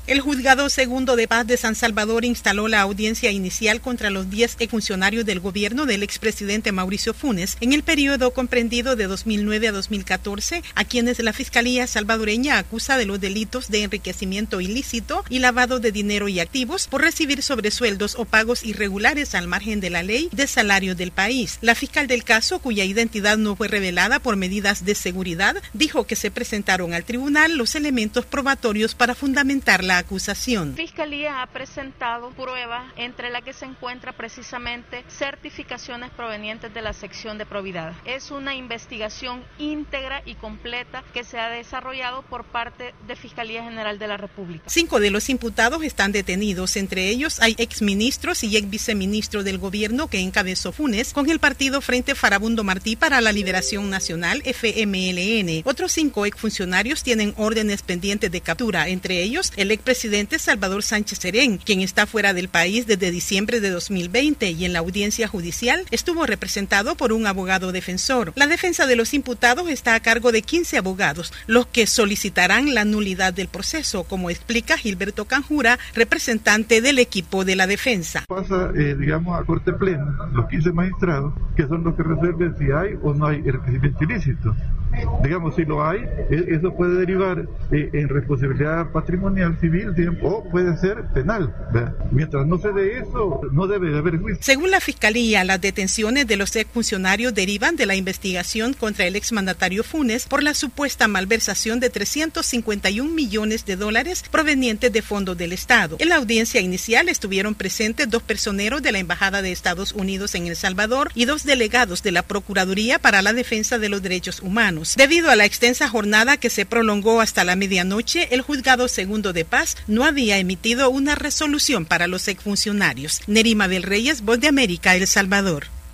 El Juzgado Segundo de Paz de San Salvador instaló la audiencia inicial contra los 10 exfuncionarios del gobierno del expresidente Mauricio Funes en el periodo comprendido de 2009 a 2014, a quienes la Fiscalía salvadoreña acusa de los delitos de enriquecimiento ilícito y lavado de dinero y activos por recibir sobresueldos o pagos irregulares al margen de la ley de salario del país. La fiscal del caso, cuya identidad no fue revelada por medidas de seguridad, dijo que se presentaron al tribunal los elementos probatorios para fundamentar la acusación. La Fiscalía ha presentado pruebas entre las que se encuentra precisamente certificaciones provenientes de la sección de probidad. Es una investigación íntegra y completa que se ha desarrollado por parte de Fiscalía General de la República. 5 de los imputados están detenidos, entre ellos hay exministros y exviceministros del gobierno que encabezó Funes con el partido Frente Farabundo Martí para la Liberación Nacional, FMLN. Otros 5 exfuncionarios tienen órdenes pendientes de captura, entre ellos el expresidente Salvador Sánchez Serén, quien está fuera del país desde diciembre de 2020 y en la audiencia judicial estuvo representado por un abogado defensor. La defensa de los imputados está a cargo de 15 abogados, los que solicitarán la nulidad del proceso, como explica Gilberto Canjura, representante del equipo de la defensa. Pasa, a corte plena, los 15 magistrados, que son los que resuelven si hay o no hay enriquecimiento ilícito. Si lo hay, eso puede derivar en responsabilidad patrimonial, civil, o puede ser penal, ¿verdad? Mientras no se dé eso, no debe de haber juicio. Según la Fiscalía, las detenciones de los exfuncionarios derivan de la investigación contra el exmandatario Funes por la supuesta malversación de $351 millones provenientes de fondos del Estado. En la audiencia inicial estuvieron presentes 2 personeros de la Embajada de Estados Unidos en El Salvador y 2 delegados de la Procuraduría para la Defensa de los Derechos Humanos. Debido a la extensa jornada que se prolongó hasta la medianoche, el Juzgado Segundo de Paz no había emitido una resolución para los exfuncionarios. Nerima Belreyes, Voz de América, El Salvador.